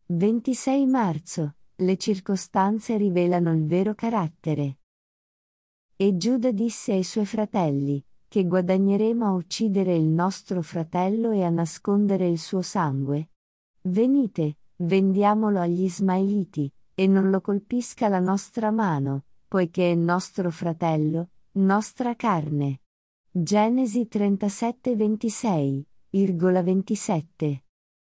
26 marzo. Le circostanze rivelano il vero carattere. E Giuda disse ai suoi fratelli, che guadagneremo a uccidere il nostro fratello e a nascondere il suo sangue? Venite, vendiamolo agli Ismaeliti, e non lo colpisca la nostra mano, poiché è nostro fratello, nostra carne. Genesi 37:26,27.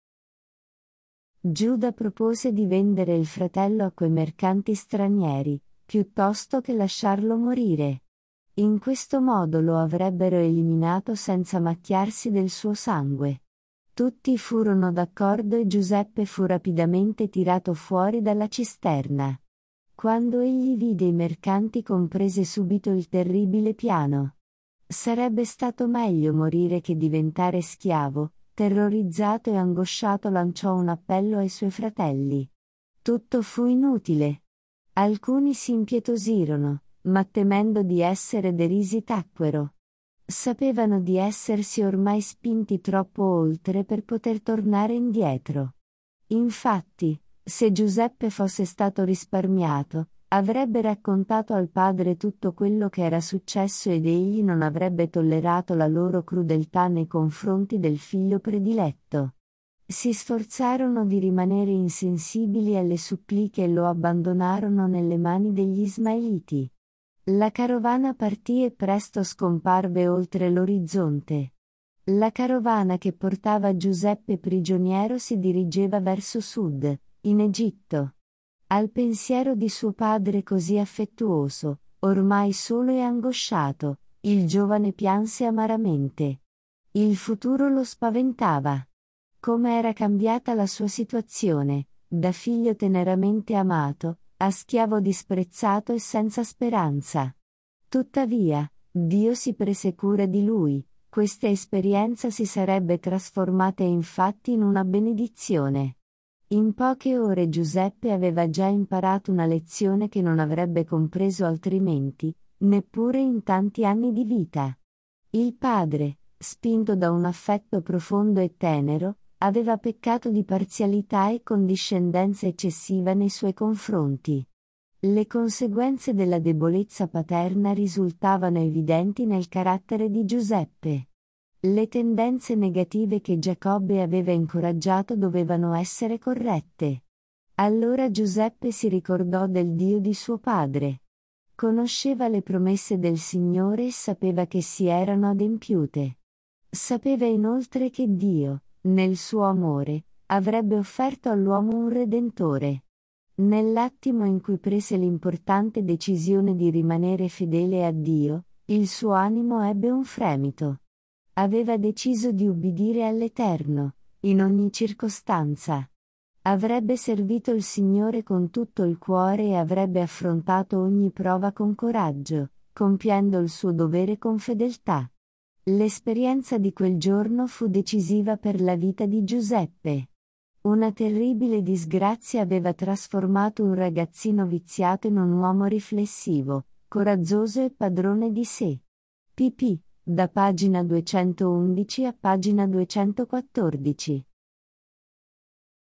Giuda propose di vendere il fratello a quei mercanti stranieri, piuttosto che lasciarlo morire. In questo modo lo avrebbero eliminato senza macchiarsi del suo sangue. Tutti furono d'accordo e Giuseppe fu rapidamente tirato fuori dalla cisterna. Quando egli vide i mercanti comprese subito il terribile piano. Sarebbe stato meglio morire che diventare schiavo. Terrorizzato e angosciato lanciò un appello ai suoi fratelli. Tutto fu inutile. Alcuni si impietosirono, ma temendo di essere derisi tacquero. Sapevano di essersi ormai spinti troppo oltre per poter tornare indietro. Infatti, se Giuseppe fosse stato risparmiato, avrebbe raccontato al padre tutto quello che era successo ed egli non avrebbe tollerato la loro crudeltà nei confronti del figlio prediletto. Si sforzarono di rimanere insensibili alle suppliche e lo abbandonarono nelle mani degli Ismaeliti. La carovana partì e presto scomparve oltre l'orizzonte. La carovana che portava Giuseppe prigioniero si dirigeva verso sud, in Egitto. Al pensiero di suo padre così affettuoso, ormai solo e angosciato, il giovane pianse amaramente. Il futuro lo spaventava. Come era cambiata la sua situazione, da figlio teneramente amato, a schiavo disprezzato e senza speranza. Tuttavia, Dio si prese cura di lui, questa esperienza si sarebbe trasformata infatti in una benedizione. In poche ore Giuseppe aveva già imparato una lezione che non avrebbe compreso altrimenti, neppure in tanti anni di vita. Il padre, spinto da un affetto profondo e tenero, aveva peccato di parzialità e condiscendenza eccessiva nei suoi confronti. Le conseguenze della debolezza paterna risultavano evidenti nel carattere di Giuseppe. Le tendenze negative che Giacobbe aveva incoraggiato dovevano essere corrette. Allora Giuseppe si ricordò del Dio di suo padre. Conosceva le promesse del Signore e sapeva che si erano adempiute. Sapeva inoltre che Dio, nel suo amore, avrebbe offerto all'uomo un Redentore. Nell'attimo in cui prese l'importante decisione di rimanere fedele a Dio, il suo animo ebbe un fremito. Aveva deciso di ubbidire all'Eterno, in ogni circostanza. Avrebbe servito il Signore con tutto il cuore e avrebbe affrontato ogni prova con coraggio, compiendo il suo dovere con fedeltà. L'esperienza di quel giorno fu decisiva per la vita di Giuseppe. Una terribile disgrazia aveva trasformato un ragazzino viziato in un uomo riflessivo, coraggioso e padrone di sé. pp. Da pagina 211 a pagina 214.